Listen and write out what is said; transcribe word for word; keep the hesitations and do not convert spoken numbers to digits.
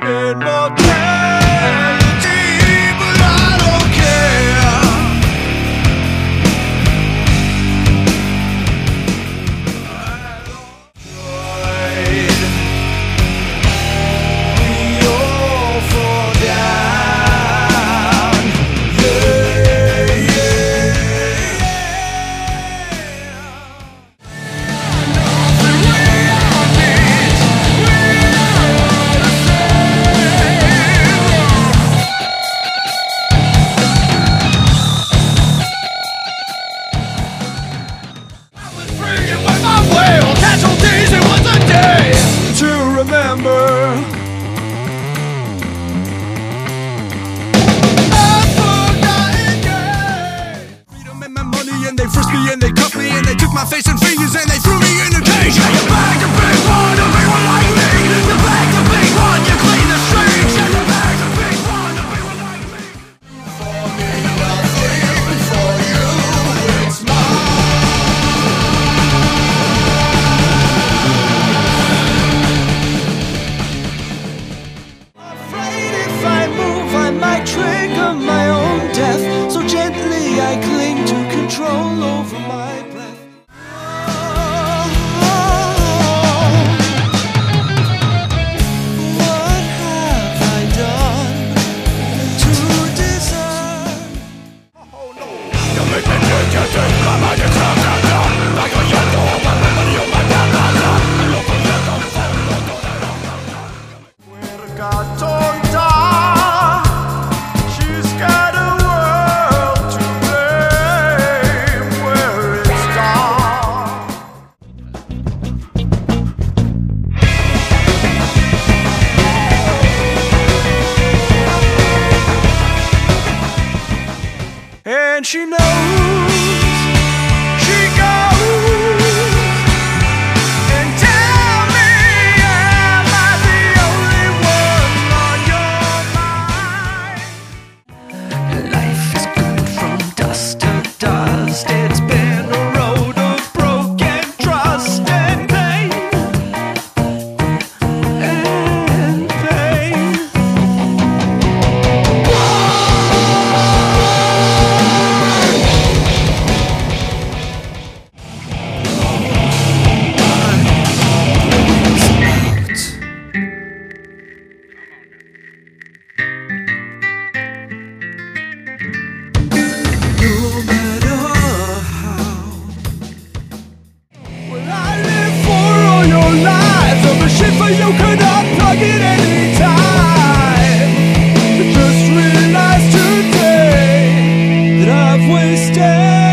Immortality, but I don't care. We all fall down. Yeah, yeah, remember. I've forgotten yet. Freedom and my money, and they frisked me and they cuffed me and they took my face and fingers and they threw me in a cage. Yeah, you're back to big one, to be one like me. You're back to big one, you clean the streets. Yeah, you're back to big one, to be one like me. For me, nothing for you, it's mine. Trigger my own death, so gently I cling to control over my breath. What have I done to deserve? Oh no. You make me take you take my mind and come down down. Like a yellow one, nobody on my down down down. Look at that on phone, look at that on down. Where God told got a world to blame where it's dark. And she knows, she goes and tell me, am I the only one on your mind? Life is good from dust to dust. It's been a road of broken trust and pain and pain. You could unplug it anytime. Just realize today that I've wasted